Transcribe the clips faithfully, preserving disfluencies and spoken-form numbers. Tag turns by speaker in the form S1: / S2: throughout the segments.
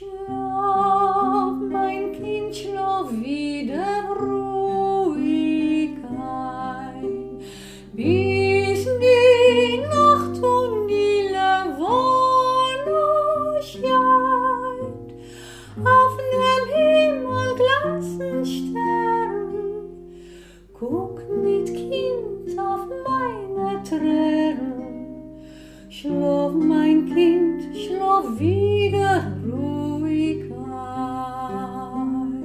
S1: Schlaf, mein Kind, schlaf wieder ruhig ein, bis die Nacht und die Lavone scheint. Auf dem Himmel glanzen Sterne, guck nicht, Kind, auf meine Tränen. Schlaf, mein Kind, schlaf wieder ruhig ein.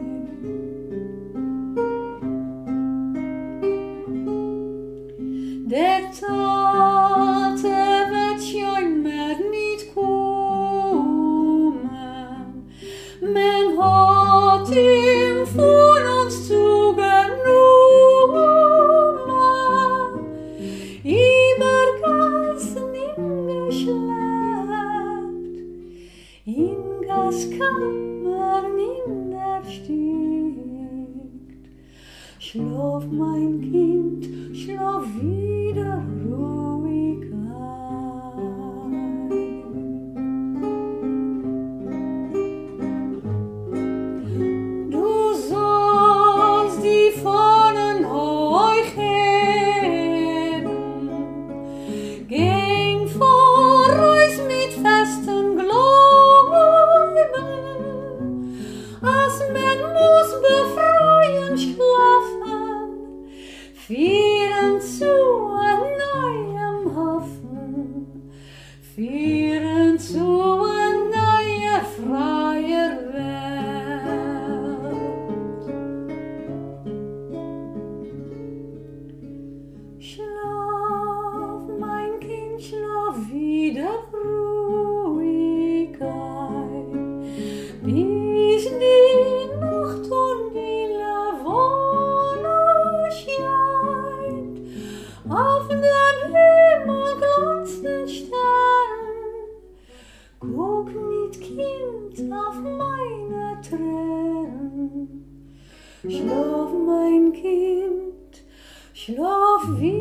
S1: Der Tate wird schon mehr nicht kommen, man hat ihm von uns zugenommen, über Gassen geschleppt, in Gaskammern in der Stiegt. Schlaf, mein Kind, schlaf wieder ruhig ein. Du sollst die Fahnen hoch heben, geh voraus mit festen Glauben, als man muss befreien schlafen, führen zu einem neuen Hafen, führen zu einer neuen freier Welt. Schlaf, mein Kind, schlaf wieder ruhig ein, bis die Nacht und die Lavone scheint. Auf dem Himmel glanzen Sterne, guck nicht, Kind, auf meine Tränen. Schlaf, mein Kind, schlaf wieder